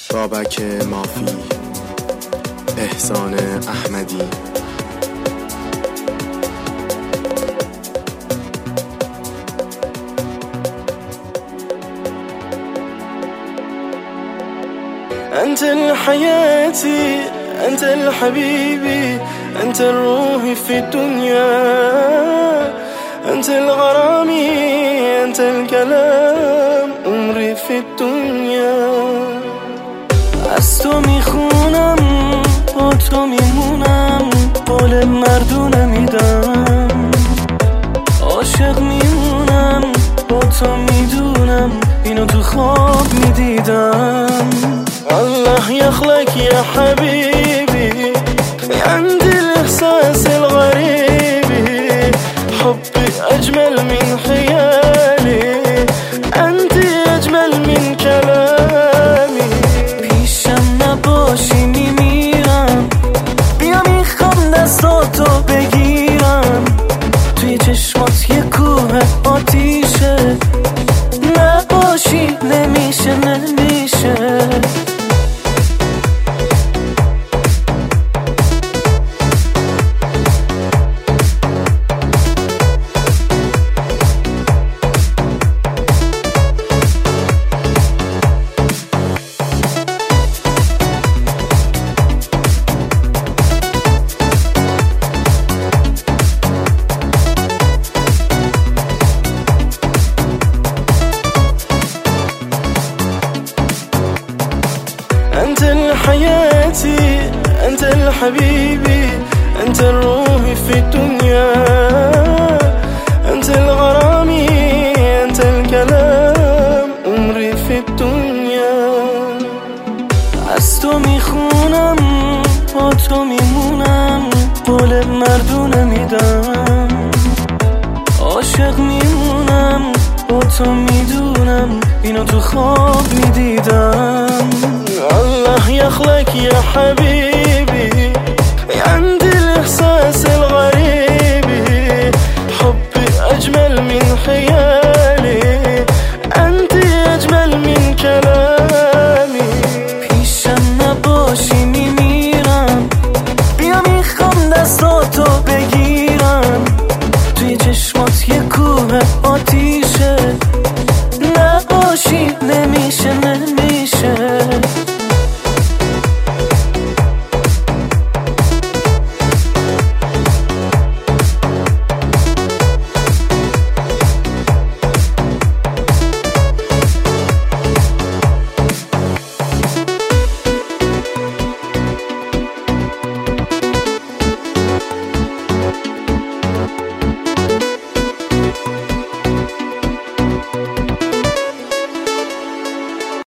بابک مافی، احسان احمدی. أنت الحياتي، أنت الحبيبي، أنت الروح في الدنيا، أنت الغرامي، أنت الكلام، عمري في الدنيا. از تو میخونم، با تو میمونم، قول مردونه میدم، عاشق میمونم، با تو میدونم، اینو تو خواب میدیدم. الله يخلق يا حبيبي، عندي الإحساس الغريب، حبي أجمل من خيالي، أنت أجمل من كلامي. پیشم نباشی میمیرم، بیا میخوام دستاتو بگیرم، توی چشمات یه کوه آتیشه، نباشی نمیشه نمیشه. أنت الحياتي، أنت الحبيبي، أنت الروح في الدنيا، أنت الغرامي، أنت الكلام، عمري في الدنيا. از تو میخونم، با تو میمونم، قول مردونه میدم، عاشق میمونم، با تو میدونم، اینو تو خواب میدیدم. الله يخلق يا حبيبي.